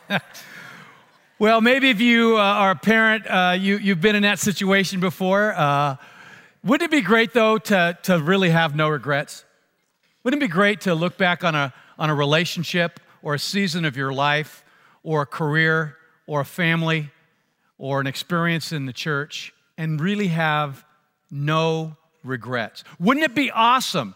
Well, maybe if you are a parent, you've been in that situation before. Wouldn't it be great, though, to really have no regrets? Wouldn't it be great to look back on a relationship or a season of your life or a career or a family or an experience in the church and really have no regrets? Wouldn't it be awesome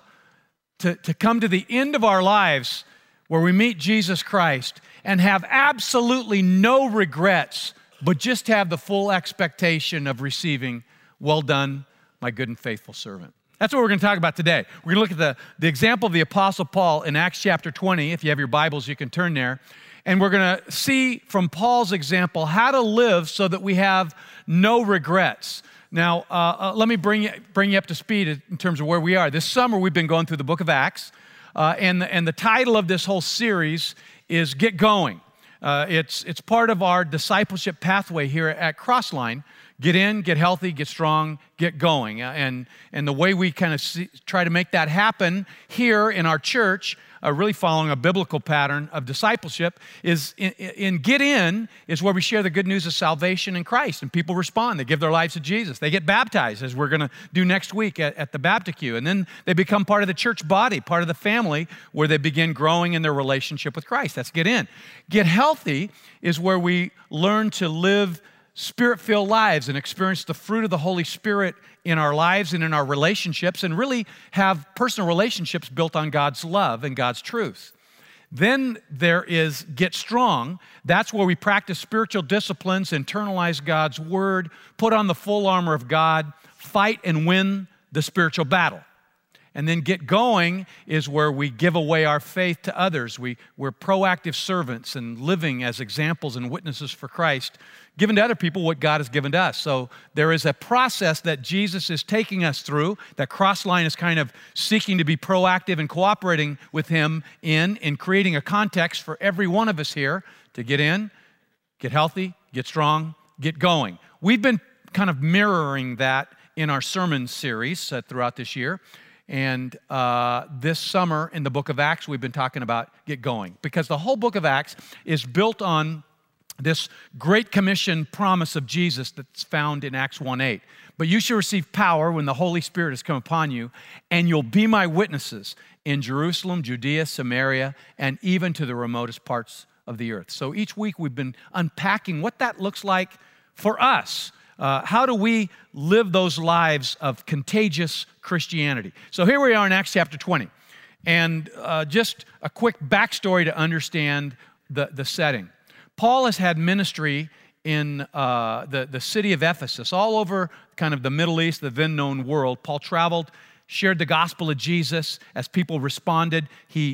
to come to the end of our lives where we meet Jesus Christ and have absolutely no regrets, but just have the full expectation of receiving, "Well done, my good and faithful servant"? That's what we're going to talk about today. We're going to look at the example of the Apostle Paul in Acts chapter 20. If you have your Bibles, you can turn there. And we're going to see from Paul's example how to live so that we have no regrets. Now, let me bring you up to speed in terms of where we are. This summer, we've been going through the book of Acts, and the title of this whole series is Get Going. It's part of our discipleship pathway here at Crossline. Get in, get healthy, get strong, get going. And the way we kind of try to make that happen here in our church, really following a biblical pattern of discipleship, is in Get In is where we share the good news of salvation in Christ, and people respond. They give their lives to Jesus. They get baptized, as we're going to do next week at the Baptistue, and then they become part of the church body, part of the family, where they begin growing in their relationship with Christ. That's Get In. Get Healthy is where we learn to live Spirit-filled lives and experience the fruit of the Holy Spirit in our lives and in our relationships, and really have personal relationships built on God's love and God's truth. Then there is Get Strong. That's where we practice spiritual disciplines, internalize God's word, put on the full armor of God, fight and win the spiritual battle. And then Get Going is where we give away our faith to others. We're proactive servants and living as examples and witnesses for Christ, giving to other people what God has given to us. So there is a process that Jesus is taking us through, that Crossline is kind of seeking to be proactive and cooperating with Him in creating a context for every one of us here to get in, get healthy, get strong, get going. We've been kind of mirroring that in our sermon series throughout this year. And this summer in the book of Acts, we've been talking about Get Going, because the whole book of Acts is built on this Great Commission promise of Jesus that's found in Acts 1:8. But you shall receive power when the Holy Spirit has come upon you, and you'll be my witnesses in Jerusalem, Judea, Samaria, and even to the remotest parts of the earth. So each week we've been unpacking what that looks like for us. How do we live those lives of contagious Christianity? So here we are in Acts chapter 20. And just a quick backstory to understand the setting. Paul has had ministry in the city of Ephesus, all over kind of the Middle East, the then known world. Paul traveled, shared the gospel of Jesus. As people responded,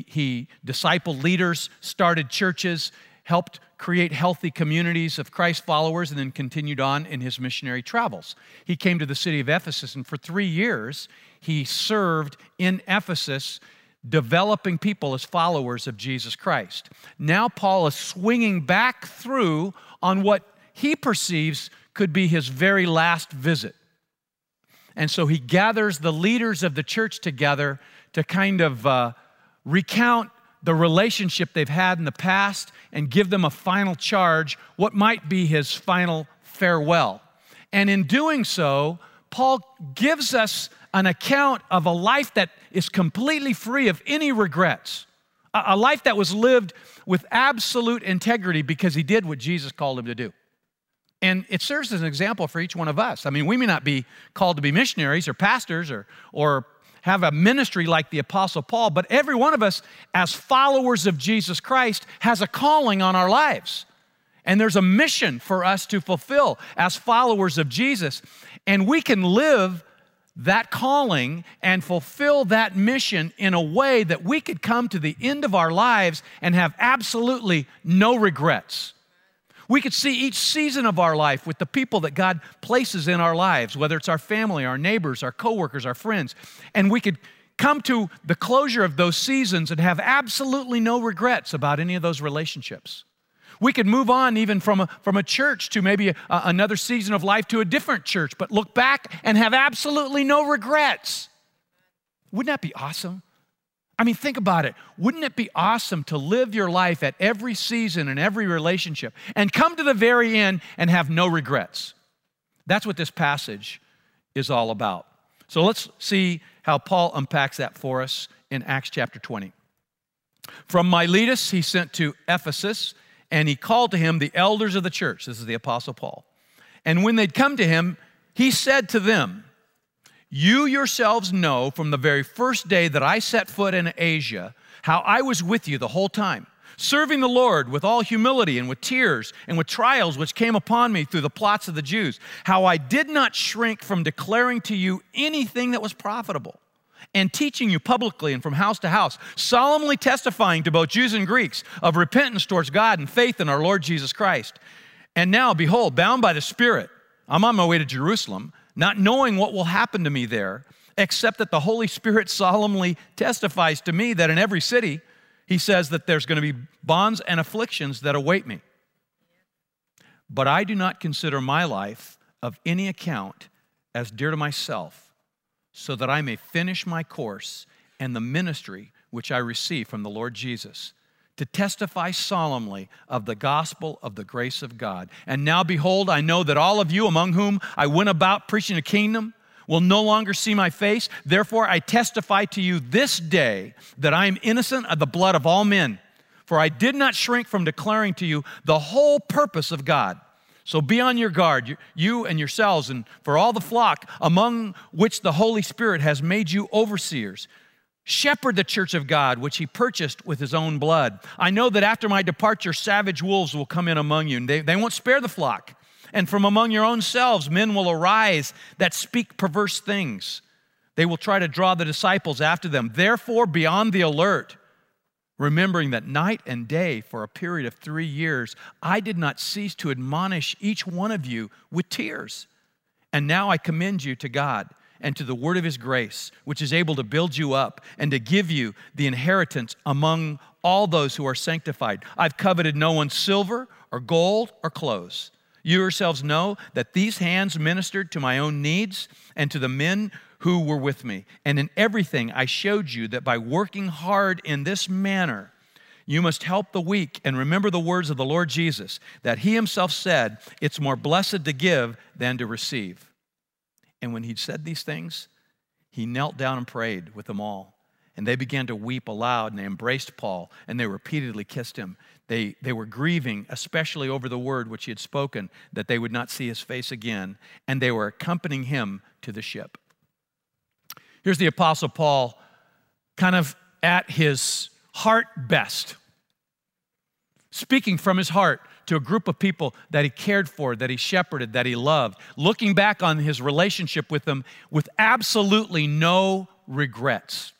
he discipled leaders, started churches, helped create healthy communities of Christ followers, and then continued on in his missionary travels. He came to the city of Ephesus, and for 3 years, he served in Ephesus, developing people as followers of Jesus Christ. Now Paul is swinging back through on what he perceives could be his very last visit. And so he gathers the leaders of the church together to kind of recount the relationship they've had in the past and give them a final charge, what might be his final farewell. And in doing so, Paul gives us an account of a life that is completely free of any regrets, a life that was lived with absolute integrity because he did what Jesus called him to do. And it serves as an example for each one of us. I mean, we may not be called to be missionaries or pastors or have a ministry like the Apostle Paul, but every one of us as followers of Jesus Christ has a calling on our lives. And there's a mission for us to fulfill as followers of Jesus. And we can live that calling and fulfill that mission in a way that we could come to the end of our lives and have absolutely no regrets. We could see each season of our life with the people that God places in our lives, whether it's our family, our neighbors, our coworkers, our friends, and we could come to the closure of those seasons and have absolutely no regrets about any of those relationships. We could move on even from a church to maybe another season of life to a different church, but look back and have absolutely no regrets. Wouldn't that be awesome? I mean, think about it. Wouldn't it be awesome to live your life at every season and every relationship and come to the very end and have no regrets? That's what this passage is all about. So let's see how Paul unpacks that for us in Acts chapter 20. From Miletus, he sent to Ephesus, and he called to him the elders of the church. This is the Apostle Paul. And when they'd come to him, he said to them, "You yourselves know from the very first day that I set foot in Asia, how I was with you the whole time, serving the Lord with all humility and with tears and with trials which came upon me through the plots of the Jews, how I did not shrink from declaring to you anything that was profitable, and teaching you publicly and from house to house, solemnly testifying to both Jews and Greeks of repentance towards God and faith in our Lord Jesus Christ. And now, behold, bound by the Spirit, I'm on my way to Jerusalem, not knowing what will happen to me there, except that the Holy Spirit solemnly testifies to me that in every city, he says that there's going to be bonds and afflictions that await me. But I do not consider my life of any account as dear to myself, so that I may finish my course and the ministry which I received from the Lord Jesus, to testify solemnly of the gospel of the grace of God. And now, behold, I know that all of you among whom I went about preaching the kingdom will no longer see my face. Therefore, I testify to you this day that I am innocent of the blood of all men. For I did not shrink from declaring to you the whole purpose of God. So be on your guard, you and yourselves, and for all the flock among which the Holy Spirit has made you overseers. Shepherd the church of God, which he purchased with his own blood. I know that after my departure, savage wolves will come in among you, and they won't spare the flock. And from among your own selves, men will arise that speak perverse things. They will try to draw the disciples after them. Therefore, be on the alert, remembering that night and day for a period of 3 years, I did not cease to admonish each one of you with tears. And now I commend you to God and to the word of his grace, which is able to build you up and to give you the inheritance among all those who are sanctified. I've coveted no one's silver or gold or clothes. You yourselves know that these hands ministered to my own needs and to the men who were with me. And in everything I showed you that by working hard in this manner, you must help the weak and remember the words of the Lord Jesus, that he himself said, it's more blessed to give than to receive. And when he'd said these things, he knelt down and prayed with them all. And they began to weep aloud, and they embraced Paul, and they repeatedly kissed him. They were grieving, especially over the word which he had spoken, that they would not see his face again, and they were accompanying him to the ship. Here's the Apostle Paul, kind of at his heart best, speaking from his heart to a group of people that he cared for, that he shepherded, that he loved, looking back on his relationship with them with absolutely no regrets.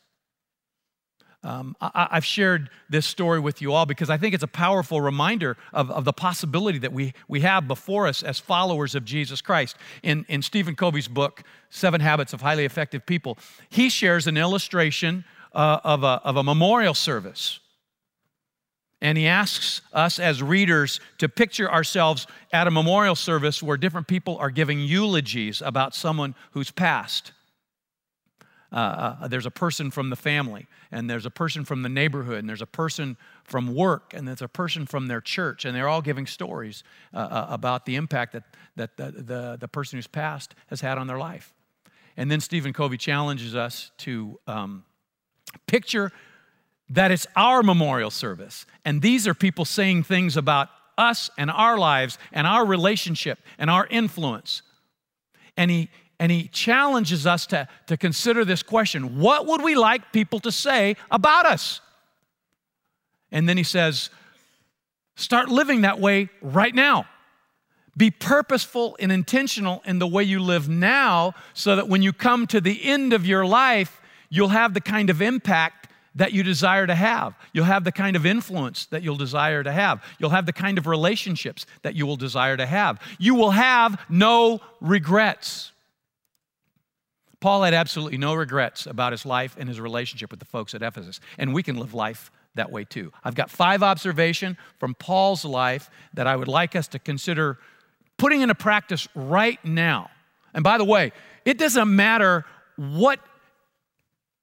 I've shared this story with you all because I think it's a powerful reminder of the possibility that we have before us as followers of Jesus Christ. In Stephen Covey's book, 7 Habits of Highly Effective People, he shares an illustration of a memorial service. And he asks us as readers to picture ourselves at a memorial service where different people are giving eulogies about someone who's passed. There's a person from the family, and there's a person from the neighborhood, and there's a person from work, and there's a person from their church, and they're all giving stories about the impact that the person who's passed has had on their life. And then Stephen Covey challenges us to picture that it's our memorial service, and these are people saying things about us and our lives and our relationship and our influence. And he challenges us to consider this question: what would we like people to say about us? And then he says, start living that way right now. Be purposeful and intentional in the way you live now, so that when you come to the end of your life, you'll have the kind of impact that you desire to have. You'll have the kind of influence that you'll desire to have. You'll have the kind of relationships that you will desire to have. You will have no regrets. Paul had absolutely no regrets about his life and his relationship with the folks at Ephesus, and we can live life that way too. I've got 5 observations from Paul's life that I would like us to consider putting into practice right now. And by the way, it doesn't matter what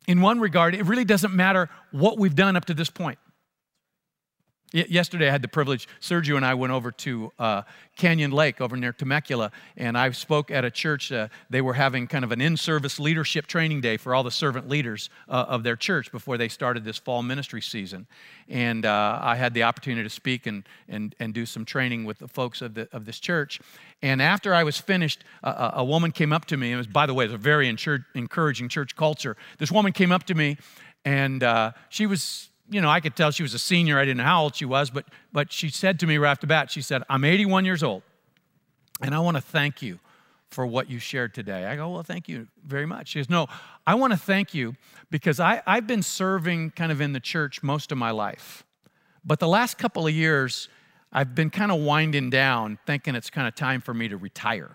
in one regard, it really doesn't matter what we've done up to this point. Yesterday, I had the privilege, Sergio and I went over to Canyon Lake over near Temecula, and I spoke at a church. They were having kind of an in-service leadership training day for all the servant leaders of their church before they started this fall ministry season. And I had the opportunity to speak and do some training with the folks of this church. And after I was finished, a woman came up to me. It was, by the way, it was a very encouraging church culture. This woman came up to me, and she was, I could tell she was a senior. I didn't know how old she was, but she said to me right off the bat, she said, "I'm 81 years old, and I want to thank you for what you shared today." I go, "Well, thank you very much." She goes, "No, I want to thank you because I've been serving kind of in the church most of my life. But the last couple of years, I've been kind of winding down, thinking it's kind of time for me to retire.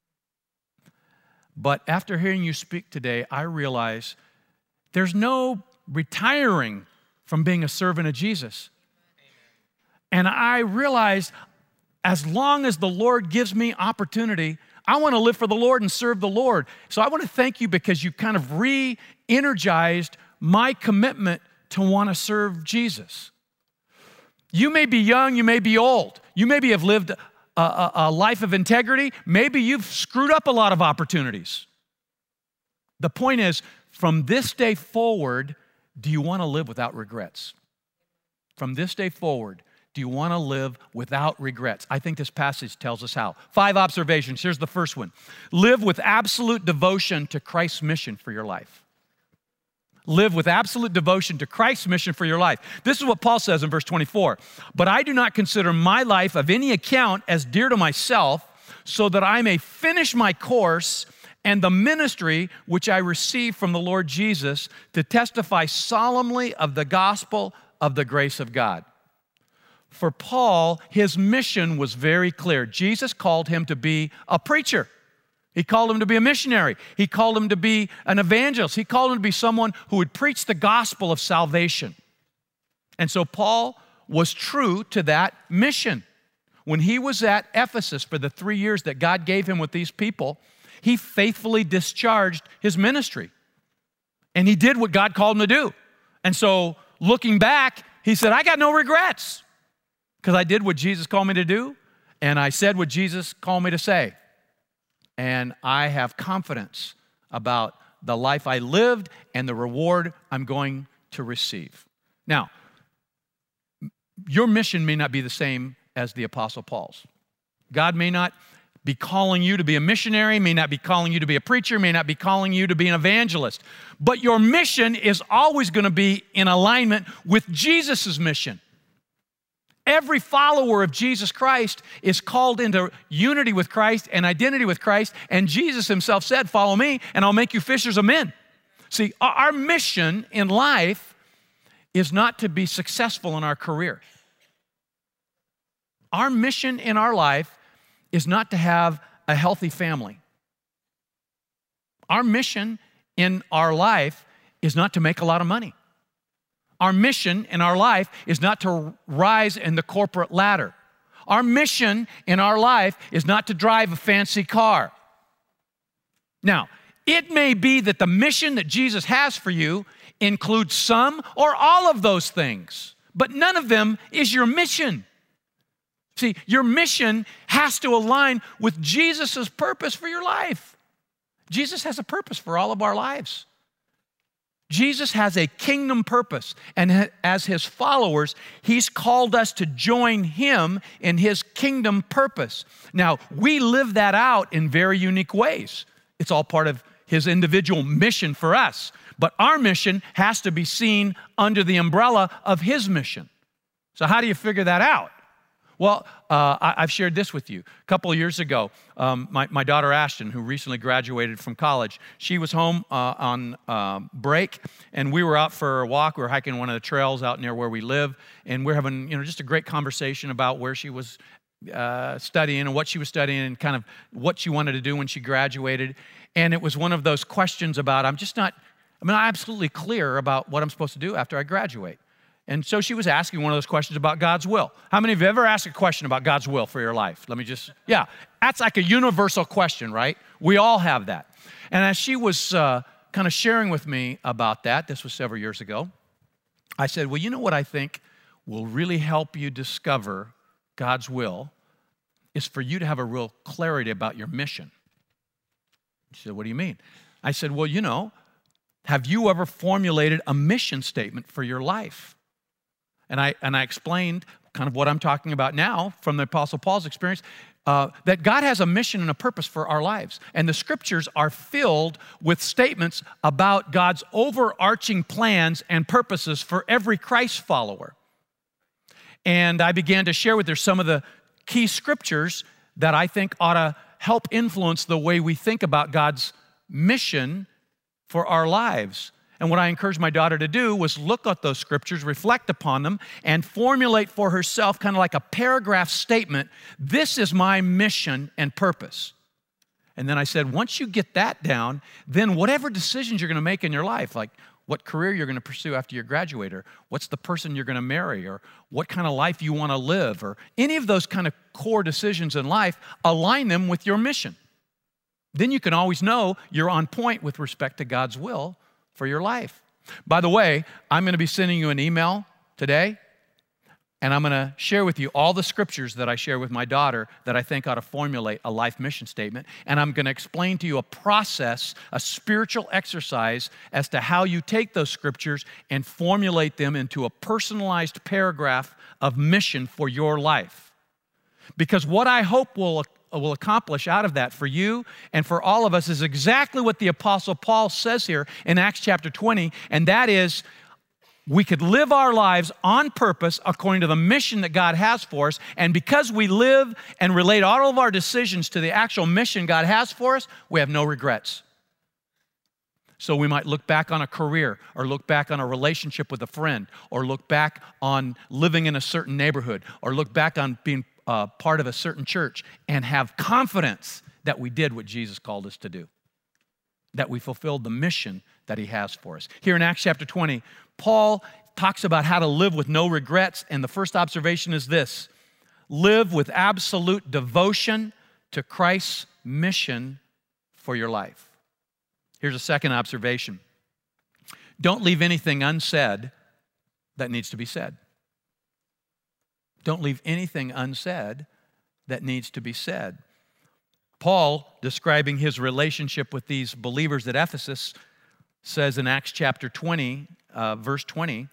But after hearing you speak today, I realize there's no retiring from being a servant of Jesus. And I realized as long as the Lord gives me opportunity, I want to live for the Lord and serve the Lord. So I want to thank you because you kind of re-energized my commitment to want to serve Jesus." You may be young, you may be old. You maybe have lived a life of integrity. Maybe you've screwed up a lot of opportunities. The point is, from this day forward, do you want to live without regrets? From this day forward, do you want to live without regrets? I think this passage tells us how. 5 observations. Here's the first one. Live with absolute devotion to Christ's mission for your life. Live with absolute devotion to Christ's mission for your life. This is what Paul says in verse 24. "But I do not consider my life of any account as dear to myself, so that I may finish my course and the ministry which I received from the Lord Jesus to testify solemnly of the gospel of the grace of God." For Paul, his mission was very clear. Jesus called him to be a preacher. He called him to be a missionary. He called him to be an evangelist. He called him to be someone who would preach the gospel of salvation. And so Paul was true to that mission. When he was at Ephesus for the 3 years that God gave him with these people, he faithfully discharged his ministry. And he did what God called him to do. And so looking back, he said, I got no regrets because I did what Jesus called me to do, and I said what Jesus called me to say. And I have confidence about the life I lived and the reward I'm going to receive. Now, your mission may not be the same as the Apostle Paul's. God may not be calling you to be a missionary, may not be calling you to be a preacher, may not be calling you to be an evangelist. But your mission is always going to be in alignment with Jesus' mission. Every follower of Jesus Christ is called into unity with Christ and identity with Christ, and Jesus himself said, "Follow me, and I'll make you fishers of men." See, our mission in life is not to be successful in our career. Our mission in our life is not to have a healthy family. Our mission in our life is not to make a lot of money. Our mission in our life is not to rise in the corporate ladder. Our mission in our life is not to drive a fancy car. Now, it may be that the mission that Jesus has for you includes some or all of those things, but none of them is your mission. See, your mission has to align with Jesus' purpose for your life. Jesus has a purpose for all of our lives. Jesus has a kingdom purpose, and as his followers, he's called us to join him in his kingdom purpose. Now, we live that out in very unique ways. It's all part of his individual mission for us, but our mission has to be seen under the umbrella of his mission. So how do you figure that out? Well, I've shared this with you. A couple of years ago, my daughter Ashton, who recently graduated from college, she was home on break, and we were out for a walk. We were hiking one of the trails out near where we live, and we're having just a great conversation about where she was studying and what she was studying and kind of what she wanted to do when she graduated. And it was one of those questions about, I'm absolutely clear about what I'm supposed to do after I graduate. And so she was asking one of those questions about God's will. How many of you have ever asked a question about God's will for your life? That's like a universal question, right? We all have that. And as she was kind of sharing with me about that. This was several years ago. I said, well, you know what I think will really help you discover God's will is for you to have a real clarity about your mission. She said, what do you mean? I said, well, you know, have you ever formulated a mission statement for your life? And I explained kind of what I'm talking about now from the Apostle Paul's experience, that God has a mission and a purpose for our lives. And the scriptures are filled with statements about God's overarching plans and purposes for every Christ follower. And I began to share with her some of the key scriptures that I think ought to help influence the way we think about God's mission for our lives. And what I encouraged my daughter to do was look at those scriptures, reflect upon them, and formulate for herself kind of like a paragraph statement. This is my mission and purpose. And then I said, once you get that down, then whatever decisions you're going to make in your life, like what career you're going to pursue after you graduate, or what's the person you're going to marry, or what kind of life you want to live, or any of those kind of core decisions in life, align them with your mission. Then you can always know you're on point with respect to God's will for your life. By the way, I'm going to be sending you an email today, and I'm going to share with you all the scriptures that I share with my daughter that I think ought to formulate a life mission statement. And I'm going to explain to you a process, a spiritual exercise as to how you take those scriptures and formulate them into a personalized paragraph of mission for your life. Because what I hope will accomplish out of that for you and for all of us is exactly what the Apostle Paul says here in Acts chapter 20, and that is we could live our lives on purpose according to the mission that God has for us, and because we live and relate all of our decisions to the actual mission God has for us, we have no regrets. So we might look back on a career, or look back on a relationship with a friend, or look back on living in a certain neighborhood, or look back on being part of a certain church and have confidence that we did what Jesus called us to do, that we fulfilled the mission that he has for us. Here in Acts chapter 20, Paul talks about how to live with no regrets, and the first observation is this: live with absolute devotion to Christ's mission for your life. Here's a second observation. Don't leave anything unsaid that needs to be said. Don't leave anything unsaid that needs to be said. Paul, describing his relationship with these believers at Ephesus, says in Acts chapter 20, verse 20,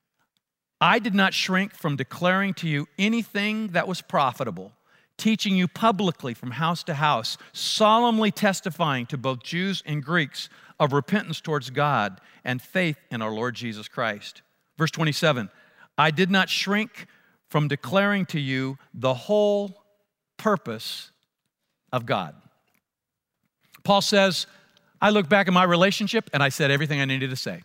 I did not shrink from declaring to you anything that was profitable, teaching you publicly from house to house, solemnly testifying to both Jews and Greeks of repentance towards God and faith in our Lord Jesus Christ. Verse 27, I did not shrink from declaring to you the whole purpose of God. Paul says, I look back at my relationship and I said everything I needed to say.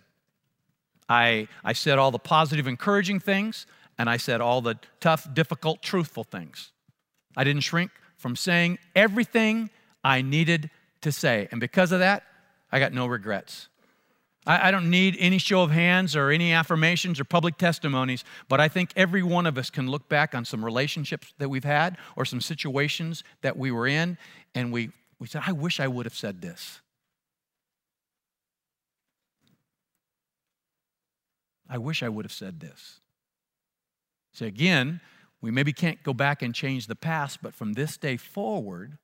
I said all the positive, encouraging things, and I said all the tough, difficult, truthful things. I didn't shrink from saying everything I needed to say. And because of that, I got no regrets. I don't need any show of hands or any affirmations or public testimonies, but I think every one of us can look back on some relationships that we've had or some situations that we were in, and we said, I wish I would have said this. I wish I would have said this. So again, we maybe can't go back and change the past, but from this day forward,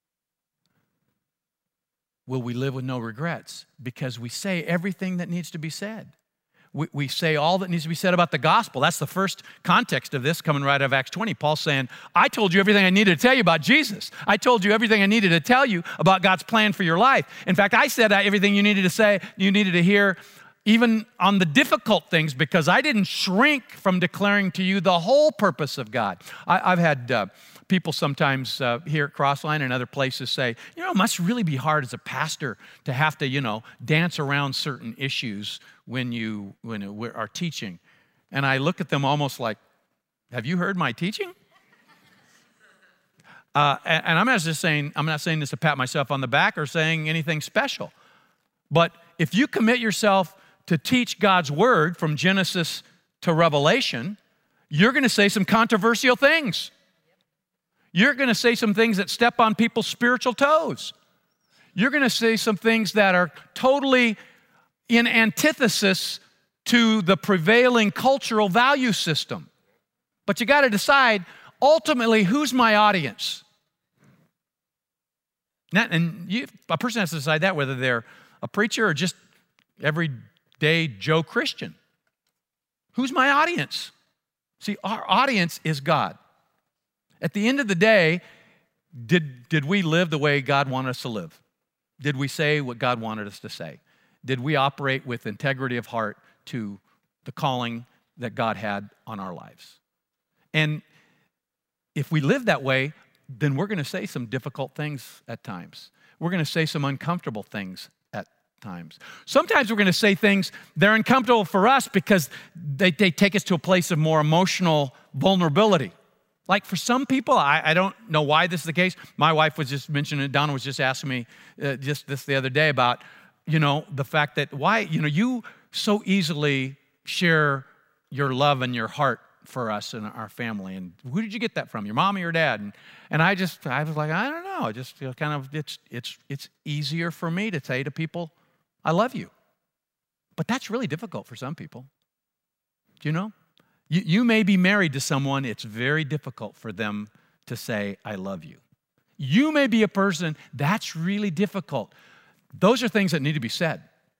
will we live with no regrets? Because we say everything that needs to be said. We say all that needs to be said about the gospel. That's the first context of this coming right out of Acts 20. Paul's saying, I told you everything I needed to tell you about Jesus. I told you everything I needed to tell you about God's plan for your life. In fact, I said everything you needed to say, you needed to hear, even on the difficult things, because I didn't shrink from declaring to you the whole purpose of God. I've had people sometimes here at Crossline and other places say, it must really be hard as a pastor to have to, dance around certain issues when we are teaching. And I look at them almost like, have you heard my teaching? And I'm not saying this to pat myself on the back or saying anything special. But if you commit yourself to teach God's word from Genesis to Revelation, you're going to say some controversial things. You're going to say some things that step on people's spiritual toes. you're going to say some things that are totally in antithesis to the prevailing cultural value system. But you got to decide, ultimately, who's my audience? A person has to decide that, whether they're a preacher or just everyday Joe Christian. Who's my audience? See, our audience is God. At the end of the day, did we live the way God wanted us to live? Did we say what God wanted us to say? Did we operate with integrity of heart to the calling that God had on our lives? And if we live that way, then we're going to say some difficult things at times. We're going to say some uncomfortable things at times. Sometimes we're going to say things that are uncomfortable for us because they take us to a place of more emotional vulnerability. Like for some people, I don't know why this is the case. My wife was just mentioning it. Donna was just asking me just this the other day about, the fact that why, you so easily share your love and your heart for us and our family. And who did you get that from? Your mom or your dad? And I was like, I don't know. Just kind of, it's easier for me to say to people, I love you. But that's really difficult for some people. Do you know? You may be married to someone, it's very difficult for them to say, I love you. You may be a person, that's really difficult. Those are things that need to be said.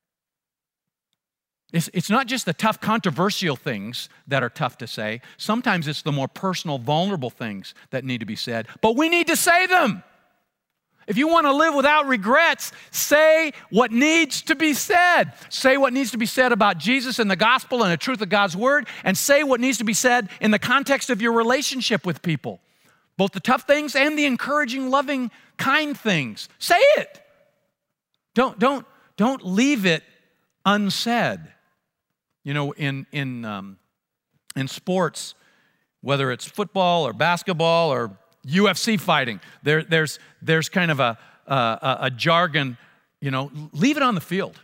It's not just the tough, controversial things that are tough to say. Sometimes it's the more personal, vulnerable things that need to be said. But we need to say them. If you want to live without regrets, say what needs to be said. Say what needs to be said about Jesus and the gospel and the truth of God's word, and say what needs to be said in the context of your relationship with people. Both the tough things and the encouraging, loving, kind things. Say it. Don't leave it unsaid. In sports, whether it's football or basketball or UFC fighting, there's kind of a jargon, leave it on the field.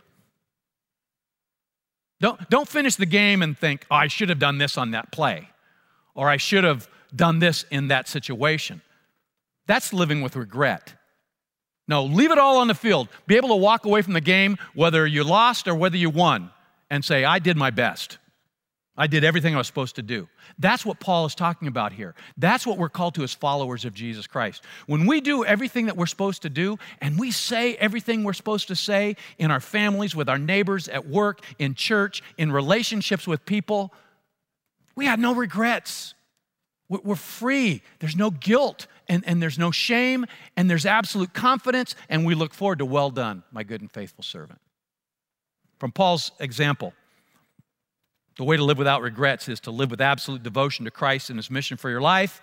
Don't finish the game and think, I should have done this on that play, or I should have done this in that situation. That's living with regret. No, leave it all on the field. Be able to walk away from the game, whether you lost or whether you won, and say, I did my best. I did everything I was supposed to do. That's what Paul is talking about here. That's what we're called to as followers of Jesus Christ. When we do everything that we're supposed to do, and we say everything we're supposed to say in our families, with our neighbors, at work, in church, in relationships with people, we have no regrets. We're free. There's no guilt, and there's no shame, and there's absolute confidence, and we look forward to, well done, my good and faithful servant. From Paul's example, the way to live without regrets is to live with absolute devotion to Christ and his mission for your life,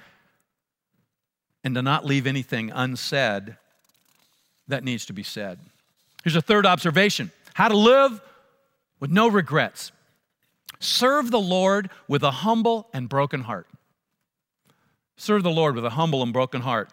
and to not leave anything unsaid that needs to be said. Here's a third observation: how to live with no regrets. Serve the Lord with a humble and broken heart. Serve the Lord with a humble and broken heart.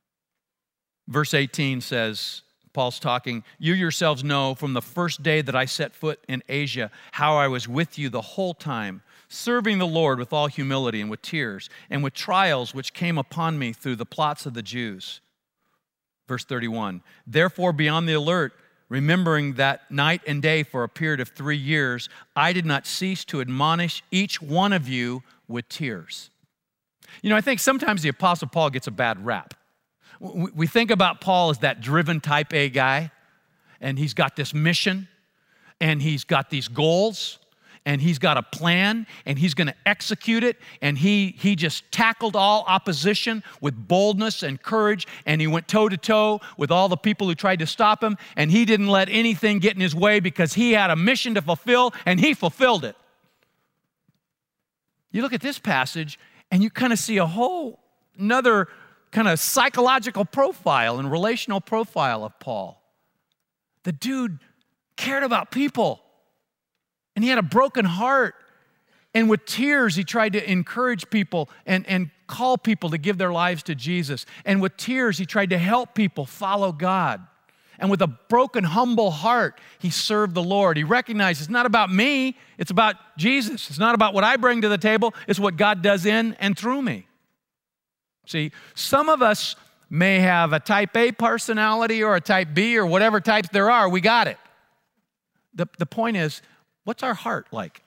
Verse 18 says, Paul's talking, you yourselves know from the first day that I set foot in Asia how I was with you the whole time, serving the Lord with all humility and with tears and with trials which came upon me through the plots of the Jews. Verse 31, therefore be on the alert, remembering that night and day for a period of 3 years, I did not cease to admonish each one of you with tears. I think sometimes the Apostle Paul gets a bad rap. We think about Paul as that driven type A guy, and he's got this mission, and he's got these goals, and he's got a plan, and he's going to execute it, and he just tackled all opposition with boldness and courage, and he went toe-to-toe with all the people who tried to stop him, and he didn't let anything get in his way because he had a mission to fulfill, and he fulfilled it. You look at this passage, and you kind of see a whole another kind of psychological profile and relational profile of Paul. The dude cared about people, and he had a broken heart, and with tears he tried to encourage people and call people to give their lives to Jesus, and with tears he tried to help people follow God, and with a broken, humble heart he served the Lord. He recognized it's not about me, it's about Jesus. It's not about what I bring to the table, it's what God does in and through me. See, some of us may have a type A personality or a type B or whatever types there are. We got it. The point is, what's our heart like?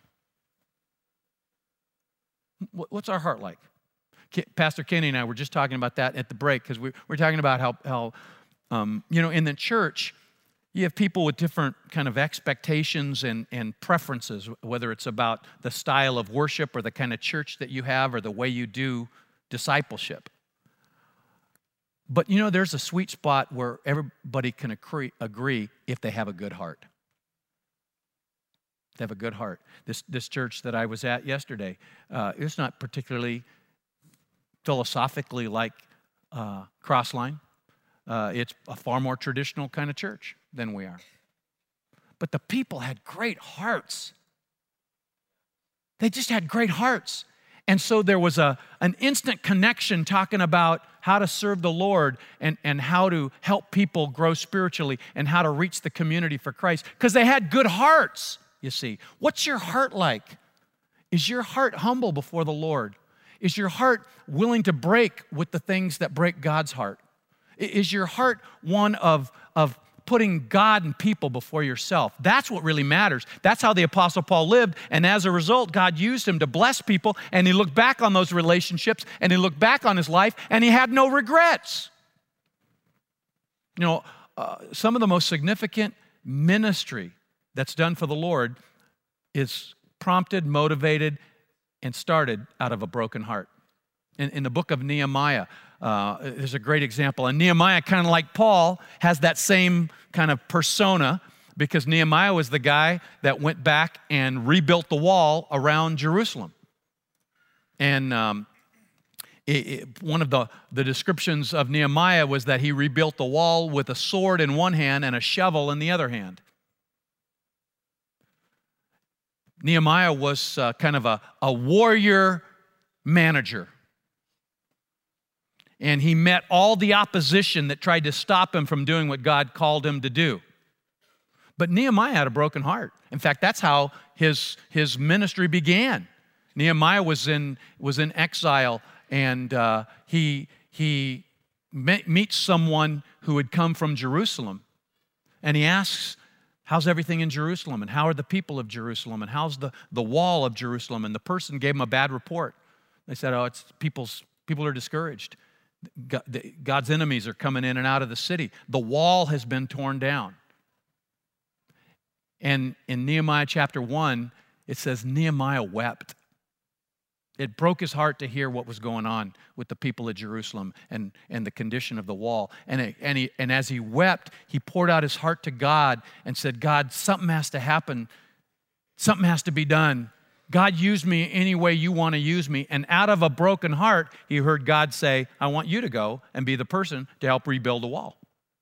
What's our heart like? Pastor Kenny and I were just talking about that at the break because we're talking about how in the church, you have people with different kind of expectations and preferences, whether it's about the style of worship or the kind of church that you have or the way you do discipleship. But there's a sweet spot where everybody can agree if they have a good heart. They have a good heart. This church that I was at yesterday, it's not particularly philosophically like Crossline. It's a far more traditional kind of church than we are. But the people had great hearts. They just had great hearts. And so there was an instant connection talking about how to serve the Lord and how to help people grow spiritually and how to reach the community for Christ because they had good hearts, you see. What's your heart like? Is your heart humble before the Lord? Is your heart willing to break with the things that break God's heart? Is your heart one of putting God and people before yourself? That's what really matters. That's how the Apostle Paul lived, and as a result, God used him to bless people, and he looked back on those relationships, and he looked back on his life, and he had no regrets. Some of the most significant ministry that's done for the Lord is prompted, motivated, and started out of a broken heart. In the book of Nehemiah, there's a great example. And Nehemiah, kind of like Paul, has that same kind of persona because Nehemiah was the guy that went back and rebuilt the wall around Jerusalem. And one of the descriptions of Nehemiah was that he rebuilt the wall with a sword in one hand and a shovel in the other hand. Nehemiah was kind of a warrior manager. And he met all the opposition that tried to stop him from doing what God called him to do. But Nehemiah had a broken heart. In fact, that's how his ministry began. Nehemiah was in exile, and he meets someone who had come from Jerusalem. And he asks, how's everything in Jerusalem? And how are the people of Jerusalem? And how's the wall of Jerusalem? And the person gave him a bad report. They said, it's people are discouraged. God's enemies are coming in and out of the city. The wall has been torn down. And in Nehemiah chapter 1, it says Nehemiah wept. It broke his heart to hear what was going on with the people of Jerusalem and the condition of the wall. And as he wept, he poured out his heart to God and said, God, something has to happen. Something has to be done. God, use me any way you want to use me. And out of a broken heart, he heard God say, I want you to go and be the person to help rebuild the wall.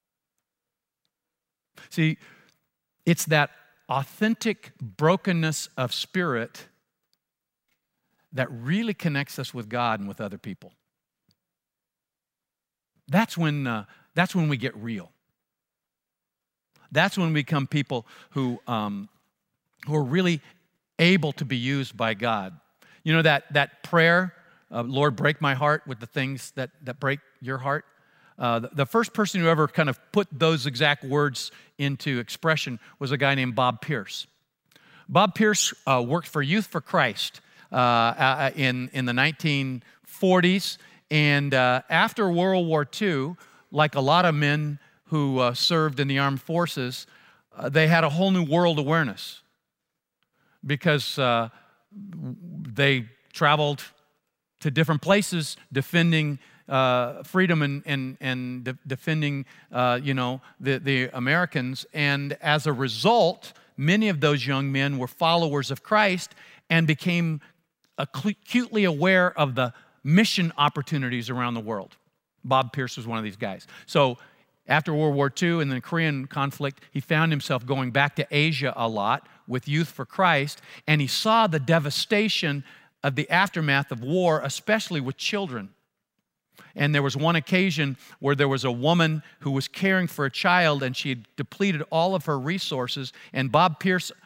See, it's that authentic brokenness of spirit that really connects us with God and with other people. That's when we get real. That's when we become people who are really able to be used by God. You know that prayer, Lord, break my heart with the things that break your heart? The first person who ever kind of put those exact words into expression was a guy named Bob Pierce. Bob Pierce worked for Youth for Christ in the 1940s, and after World War II, like a lot of men who served in the armed forces, they had a whole new world awareness because they traveled to different places defending freedom and defending the Americans. And as a result, many of those young men were followers of Christ and became acutely aware of the mission opportunities around the world. Bob Pierce was one of these guys. So after World War II and the Korean conflict, he found himself going back to Asia a lot with Youth for Christ, and he saw the devastation of the aftermath of war, especially with children. And there was one occasion where there was a woman who was caring for a child, and she had depleted all of her resources, and Bob Pierce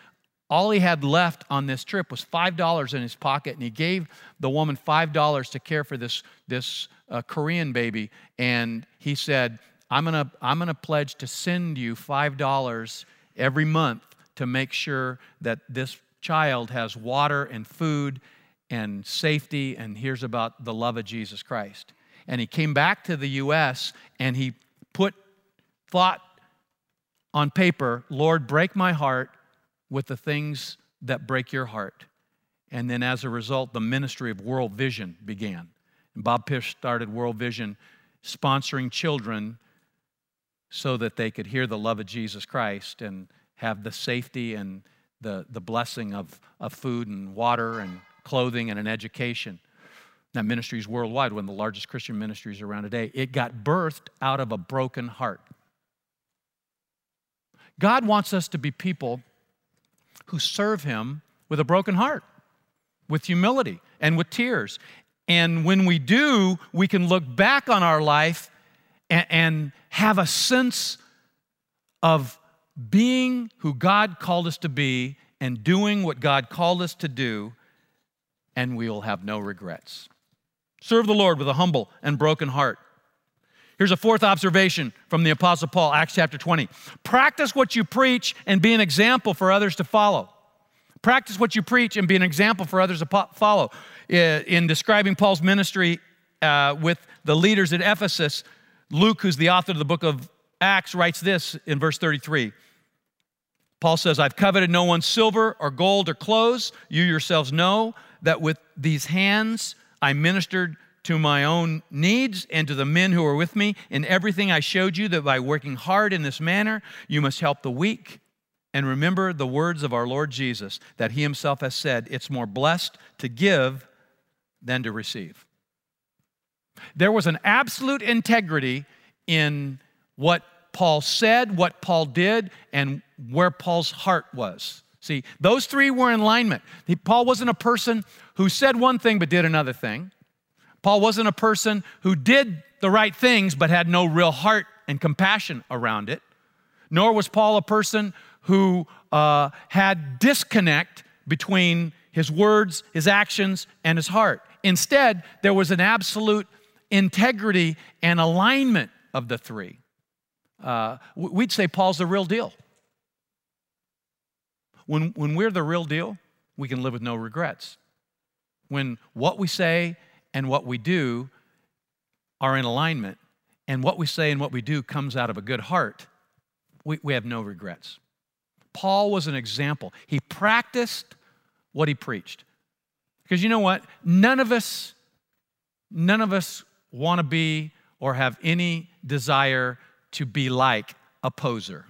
All he had left on this trip was $5 in his pocket, and he gave the woman $5 to care for this Korean baby. And he said, I'm gonna pledge to send you $5 every month to make sure that this child has water and food and safety and hears about the love of Jesus Christ. And he came back to the U.S. and he thought on paper, Lord, break my heart with the things that break your heart. And then as a result, the ministry of World Vision began. And Bob Pish started World Vision, sponsoring children so that they could hear the love of Jesus Christ and have the safety and the blessing of food and water and clothing and an education. That ministry is worldwide, one of the largest Christian ministries around today. It got birthed out of a broken heart. God wants us to be people who serve Him with a broken heart, with humility and with tears. And when we do, we can look back on our life and have a sense of being who God called us to be and doing what God called us to do, and we will have no regrets. Serve the Lord with a humble and broken heart. Here's a fourth observation from the Apostle Paul, Acts chapter 20. Practice what you preach and be an example for others to follow. Practice what you preach and be an example for others to follow. In describing Paul's ministry with the leaders at Ephesus, Luke, who's the author of the book of Acts, writes this in verse 33. Paul says, I've coveted no one's silver or gold or clothes. You yourselves know that with these hands I ministered to my own needs and to the men who were with me. In everything I showed you that by working hard in this manner, you must help the weak. And remember the words of our Lord Jesus, that He Himself has said, it's more blessed to give than to receive. There was an absolute integrity in what Paul said, what Paul did, and where Paul's heart was. See, those three were in alignment. Paul wasn't a person who said one thing but did another thing. Paul wasn't a person who did the right things but had no real heart and compassion around it. Nor was Paul a person who had disconnect between his words, his actions, and his heart. Instead, there was an absolute integrity and alignment of the three. We'd say Paul's the real deal. When we're the real deal, we can live with no regrets. When what we say and what we do are in alignment, and what we say and what we do comes out of a good heart, we have no regrets. Paul was an example. He practiced what he preached. Because you know what? None of us want to be or have any desire to be like a poser.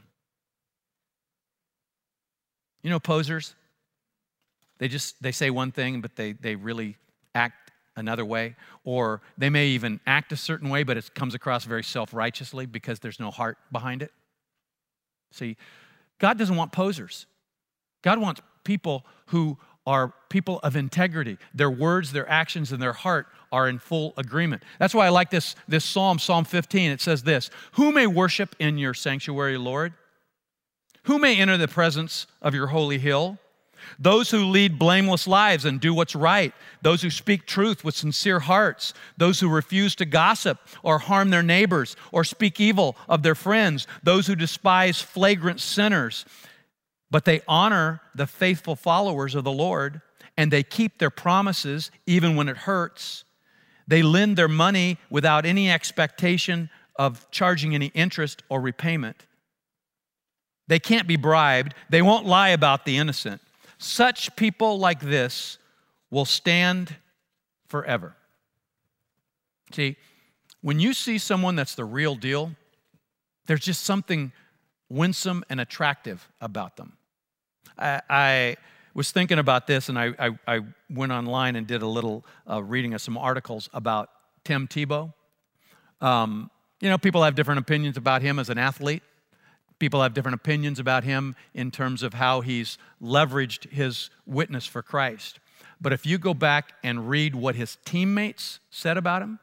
You know posers? They say one thing, but they really act another way. Or they may even act a certain way, but it comes across very self-righteously because there's no heart behind it. See, God doesn't want posers. God wants people who are people of integrity. Their words, their actions, and their heart are in full agreement. That's why I like this psalm, Psalm 15. It says this, who may worship in your sanctuary, Lord? Who may enter the presence of your holy hill? Those who lead blameless lives and do what's right. Those who speak truth with sincere hearts. Those who refuse to gossip or harm their neighbors or speak evil of their friends. Those who despise flagrant sinners. But they honor the faithful followers of the Lord, and they keep their promises even when it hurts. They lend their money without any expectation of charging any interest or repayment. They can't be bribed. They won't lie about the innocent. Such people like this will stand forever. See, when you see someone that's the real deal, there's just something winsome and attractive about them. I was thinking about this, and I went online and did a little reading of some articles about Tim Tebow. People have different opinions about him as an athlete. People have different opinions about him in terms of how he's leveraged his witness for Christ. But if you go back and read what his teammates said about him,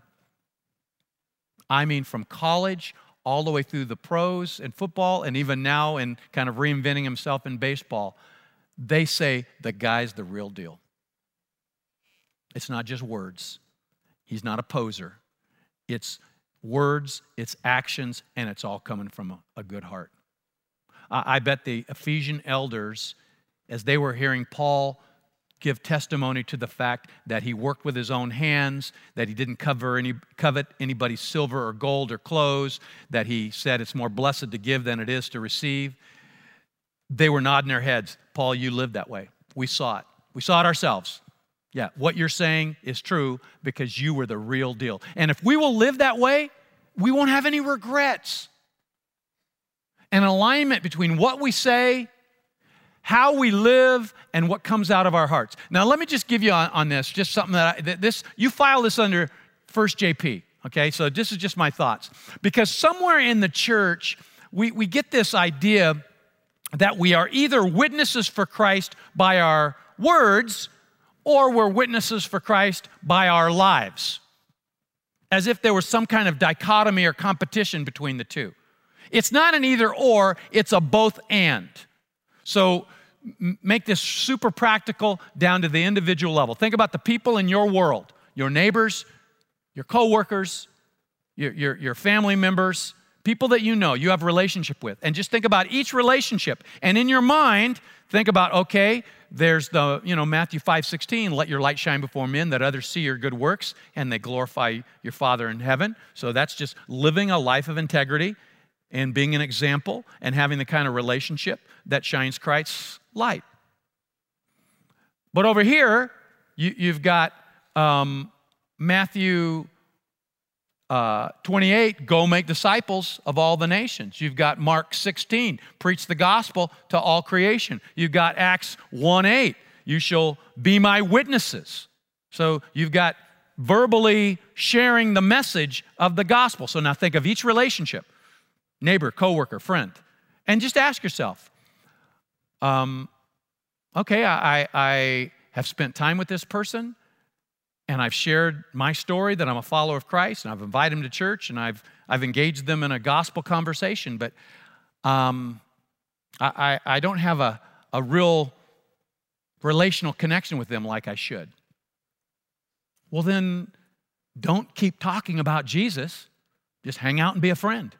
I mean from college all the way through the pros in football and even now in kind of reinventing himself in baseball, they say the guy's the real deal. It's not just words. He's not a poser. It's words, it's actions, and it's all coming from a good heart. I bet the Ephesian elders, as they were hearing Paul give testimony to the fact that he worked with his own hands, that he didn't covet anybody's silver or gold or clothes, that he said it's more blessed to give than it is to receive, they were nodding their heads. Paul, you lived that way. We saw it. We saw it ourselves. Yeah, what you're saying is true because you were the real deal. And if we will live that way, we won't have any regrets. An alignment between what we say, how we live, and what comes out of our hearts. Now, let me just give you on this, just something you file this under 1 JP, okay? So this is just my thoughts. Because somewhere in the church, we get this idea that we are either witnesses for Christ by our words or we're witnesses for Christ by our lives, as if there was some kind of dichotomy or competition between the two. It's not an either or, it's a both and. So make this super practical down to the individual level. Think about the people in your world, your neighbors, your coworkers, your family members, people that you know, you have a relationship with. And just think about each relationship. And in your mind, think about, okay, there's the, Matthew 5:16, let your light shine before men that others see your good works and they glorify your Father in heaven. So that's just living a life of integrity and being an example and having the kind of relationship that shines Christ's light. But over here, you've got Matthew 28, go make disciples of all the nations. You've got Mark 16, preach the gospel to all creation. You've got Acts 1:8, you shall be my witnesses. So you've got verbally sharing the message of the gospel. So now think of each relationship, neighbor, coworker, friend, and just ask yourself, okay, I have spent time with this person, and I've shared my story that I'm a follower of Christ, and I've invited them to church, and I've engaged them in a gospel conversation, but I don't have a real relational connection with them like I should. Well, then don't keep talking about Jesus. Just hang out and be a friend.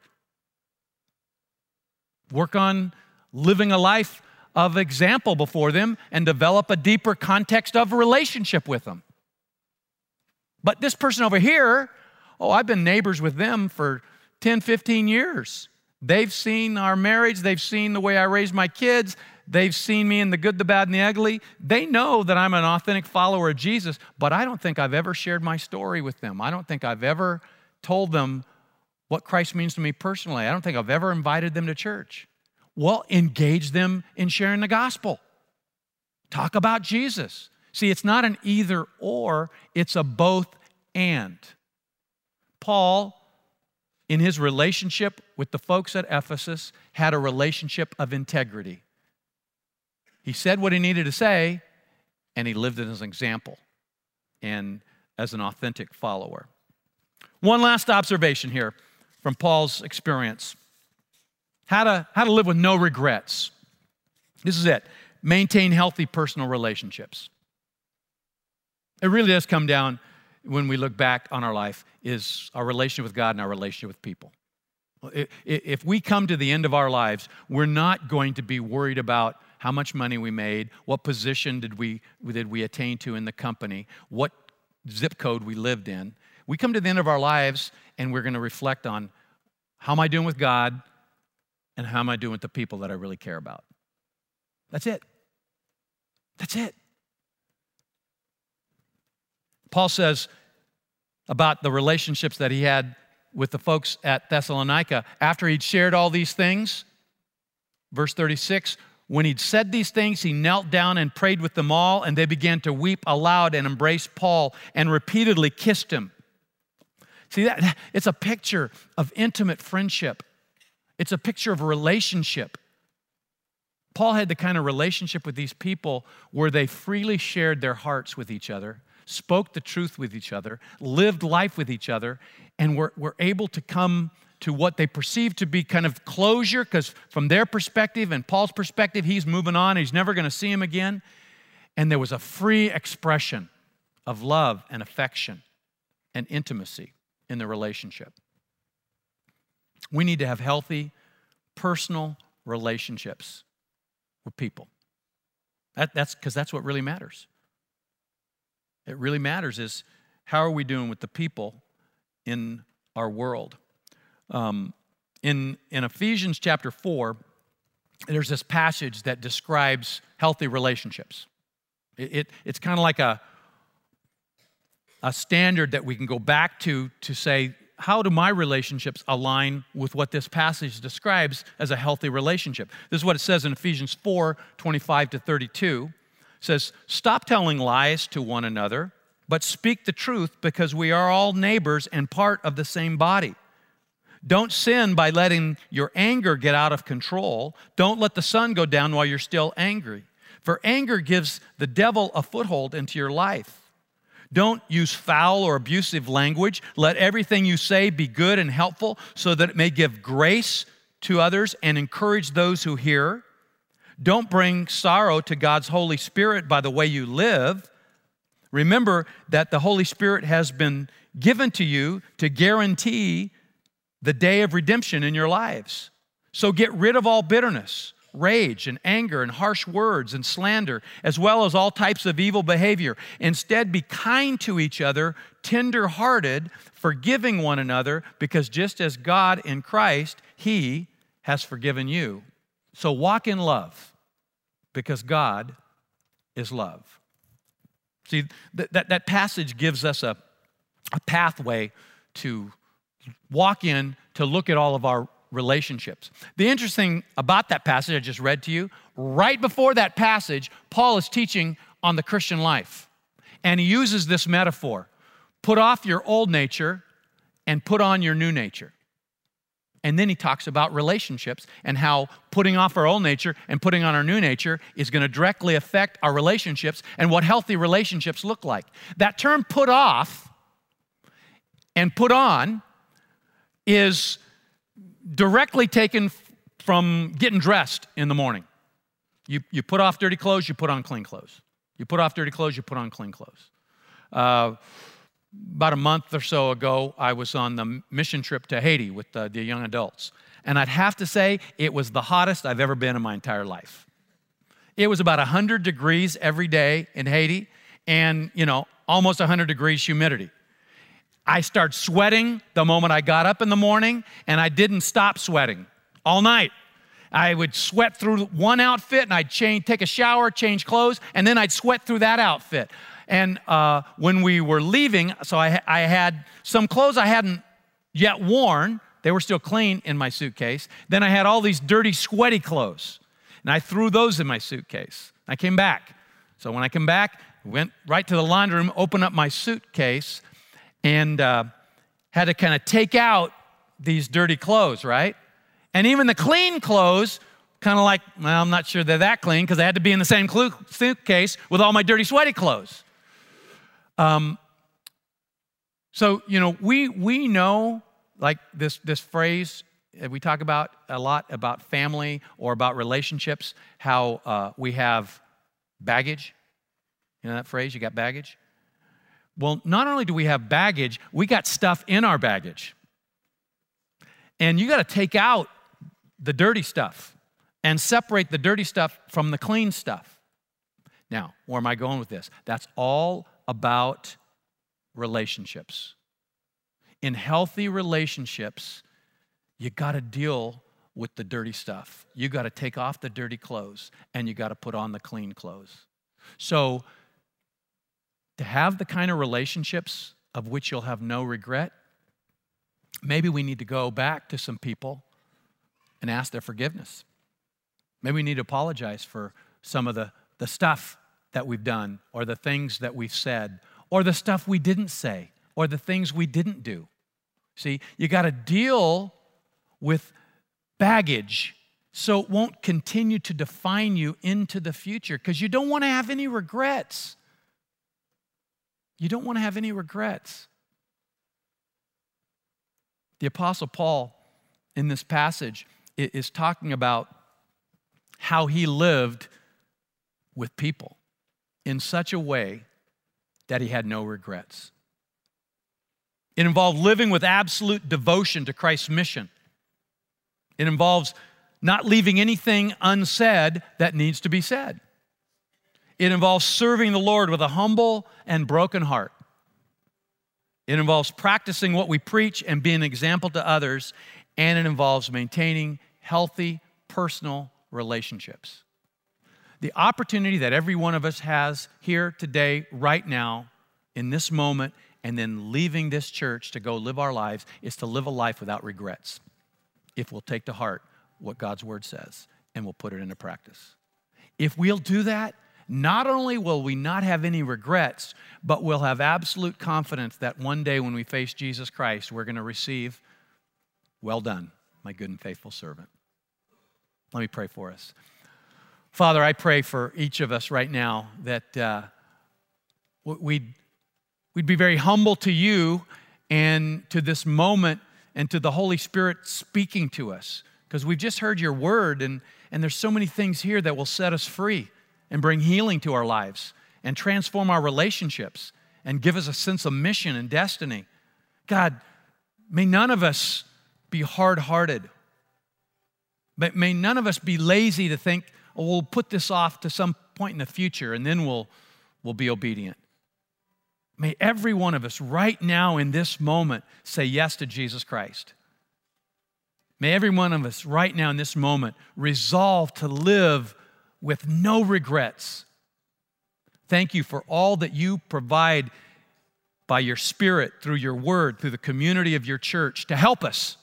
Work on living a life of example before them and develop a deeper context of a relationship with them. But this person over here, I've been neighbors with them for 10, 15 years. They've seen our marriage. They've seen the way I raise my kids. They've seen me in the good, the bad, and the ugly. They know that I'm an authentic follower of Jesus, but I don't think I've ever shared my story with them. I don't think I've ever told them what Christ means to me personally. I don't think I've ever invited them to church. Well, engage them in sharing the gospel. Talk about Jesus. See, it's not an either or, it's a both and. Paul, in his relationship with the folks at Ephesus, had a relationship of integrity. He said what he needed to say, and he lived it as an example and as an authentic follower. One last observation here from Paul's experience. How to live with no regrets. This is it. Maintain healthy personal relationships. It really does come down, when we look back on our life, is our relationship with God and our relationship with people. If we come to the end of our lives, we're not going to be worried about how much money we made, what position did we attain to in the company, what zip code we lived in. We come to the end of our lives and we're going to reflect on, how am I doing with God and how am I doing with the people that I really care about? That's it. That's it. Paul says about the relationships that he had with the folks at Thessalonica, after he'd shared all these things, verse 36, when he'd said these things, he knelt down and prayed with them all, and they began to weep aloud and embrace Paul and repeatedly kissed him. See, that it's a picture of intimate friendship. It's a picture of a relationship. Paul had the kind of relationship with these people where they freely shared their hearts with each other, spoke the truth with each other, lived life with each other, and were able to come to what they perceive to be kind of closure, because from their perspective and Paul's perspective, he's moving on. He's never going to see him again. And there was a free expression of love and affection and intimacy in the relationship. We need to have healthy, personal relationships with people. That's because that's what really matters. It really matters is how are we doing with the people in our world. In Ephesians chapter 4, there's this passage that describes healthy relationships. It's kind of like a standard that we can go back to say, how do my relationships align with what this passage describes as a healthy relationship? This is what it says in Ephesians 4, 25 to 32. It says, stop telling lies to one another, but speak the truth because we are all neighbors and part of the same body. Don't sin by letting your anger get out of control. Don't let the sun go down while you're still angry. For anger gives the devil a foothold into your life. Don't use foul or abusive language. Let everything you say be good and helpful so that it may give grace to others and encourage those who hear. Don't bring sorrow to God's Holy Spirit by the way you live. Remember that the Holy Spirit has been given to you to guarantee the day of redemption in your lives. So get rid of all bitterness, rage and anger and harsh words and slander, as well as all types of evil behavior. Instead, be kind to each other, tender-hearted, forgiving one another, because just as God in Christ, He has forgiven you. So walk in love, because God is love. See, that passage gives us a pathway to walk in, to look at all of our relationships. The interesting about that passage I just read to you, right before that passage, Paul is teaching on the Christian life. And he uses this metaphor. Put off your old nature and put on your new nature. And then he talks about relationships and how putting off our old nature and putting on our new nature is going to directly affect our relationships and what healthy relationships look like. That term put off and put on is directly taken from getting dressed in the morning. You put off dirty clothes, you put on clean clothes. You put off dirty clothes, you put on clean clothes. About a month or so ago, I was on the mission trip to Haiti with the young adults. And I'd have to say, it was the hottest I've ever been in my entire life. It was about 100 degrees every day in Haiti and, almost 100 degrees humidity. I started sweating the moment I got up in the morning, and I didn't stop sweating all night. I would sweat through one outfit, and I'd take a shower, change clothes, and then I'd sweat through that outfit. And when we were leaving, so I had some clothes I hadn't yet worn. They were still clean in my suitcase. Then I had all these dirty, sweaty clothes, and I threw those in my suitcase. I came back. So when I came back, went right to the laundry room, opened up my suitcase, and had to kind of take out these dirty clothes, right? And even the clean clothes, kind of like, well, I'm not sure they're that clean because they had to be in the same suitcase with all my dirty, sweaty clothes. So, we know, like this phrase that we talk about a lot about family or about relationships, how we have baggage. You know that phrase, you got baggage? Well, not only do we have baggage, we got stuff in our baggage. And you got to take out the dirty stuff and separate the dirty stuff from the clean stuff. Now, where am I going with this? That's all about relationships. In healthy relationships, you got to deal with the dirty stuff. You got to take off the dirty clothes and you got to put on the clean clothes. So, to have the kind of relationships of which you'll have no regret, maybe we need to go back to some people and ask their forgiveness. Maybe we need to apologize for some of the stuff that we've done, or the things that we've said, or the stuff we didn't say, or the things we didn't do. See, you got to deal with baggage so it won't continue to define you into the future, because you don't want to have any regrets. You don't want to have any regrets. The Apostle Paul in this passage is talking about how he lived with people in such a way that he had no regrets. It involved living with absolute devotion to Christ's mission. It involves not leaving anything unsaid that needs to be said. It involves serving the Lord with a humble and broken heart. It involves practicing what we preach and being an example to others, and it involves maintaining healthy personal relationships. The opportunity that every one of us has here today, right now, in this moment, and then leaving this church to go live our lives, is to live a life without regrets, if we'll take to heart what God's word says and we'll put it into practice. If we'll do that, not only will we not have any regrets, but we'll have absolute confidence that one day when we face Jesus Christ, we're going to receive, "Well done, my good and faithful servant." Let me pray for us. Father, I pray for each of us right now that we'd be very humble to you and to this moment and to the Holy Spirit speaking to us, because we've just heard your word, and there's so many things here that will set us free and bring healing to our lives and transform our relationships and give us a sense of mission and destiny. God, may none of us be hard-hearted. May none of us be lazy to think, "Oh, we'll put this off to some point in the future and then we'll be obedient." May every one of us right now in this moment say yes to Jesus Christ. May every one of us right now in this moment resolve to live with no regrets. Thank you for all that you provide by your Spirit, through your word, through the community of your church to help us.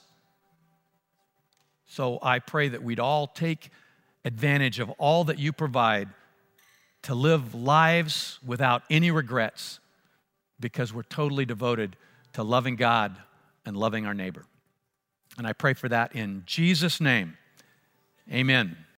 So I pray that we'd all take advantage of all that you provide to live lives without any regrets, because we're totally devoted to loving God and loving our neighbor. And I pray for that in Jesus' name. Amen.